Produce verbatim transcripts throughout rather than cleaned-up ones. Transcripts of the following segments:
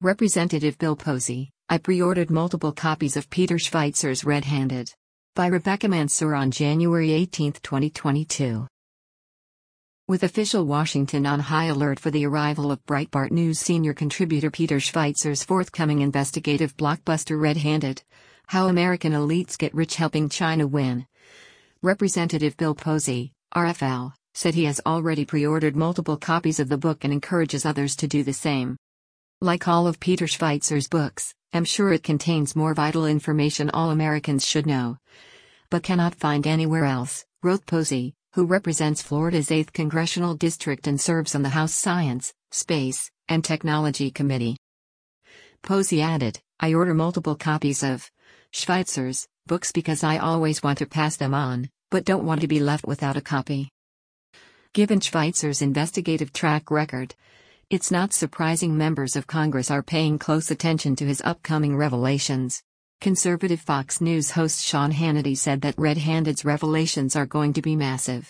Representative Bill Posey, I pre-ordered multiple copies of Peter Schweitzer's Red-Handed. By Rebecca Mansour on January eighteenth, twenty twenty-two. With official Washington on high alert for the arrival of Breitbart News senior contributor Peter Schweitzer's forthcoming investigative blockbuster Red-Handed: How American Elites Get Rich Helping China Win, Representative Bill Posey, R F L, said he has already pre-ordered multiple copies of the book and encourages others to do the same. Like all of Peter Schweitzer's books, I'm sure it contains more vital information all Americans should know, but cannot find anywhere else, wrote Posey, who represents Florida's eighth Congressional District and serves on the House Science, Space, and Technology Committee. Posey added, I order multiple copies of Schweitzer's books because I always want to pass them on, but don't want to be left without a copy. Given Schweitzer's investigative track record, it's not surprising members of Congress are paying close attention to his upcoming revelations. Conservative Fox News host Sean Hannity said that Red-Handed's revelations are going to be massive.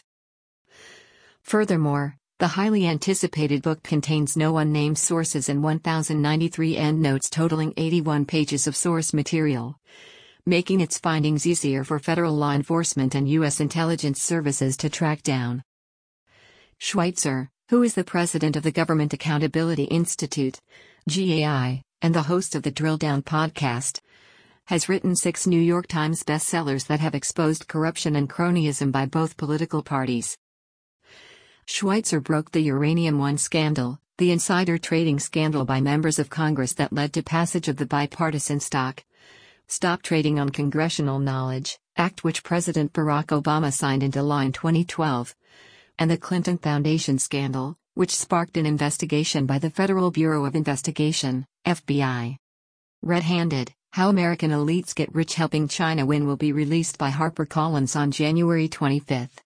Furthermore, the highly anticipated book contains no unnamed sources and one thousand ninety-three endnotes totaling eighty-one pages of source material, making its findings easier for federal law enforcement and U S intelligence services to track down. Schweitzer, who is the president of the Government Accountability Institute, G A I, and the host of the Drill Down podcast, has written six New York Times bestsellers that have exposed corruption and cronyism by both political parties. Schweitzer broke the Uranium One scandal, the insider trading scandal by members of Congress that led to passage of the bipartisan Stock Stop Trading on Congressional Knowledge Act, which President Barack Obama signed into law in twenty twelve, and the Clinton Foundation scandal, which sparked an investigation by the Federal Bureau of Investigation, F B I. Red-Handed: How American Elites Get Rich Helping China Win will be released by HarperCollins on January twenty-fifth.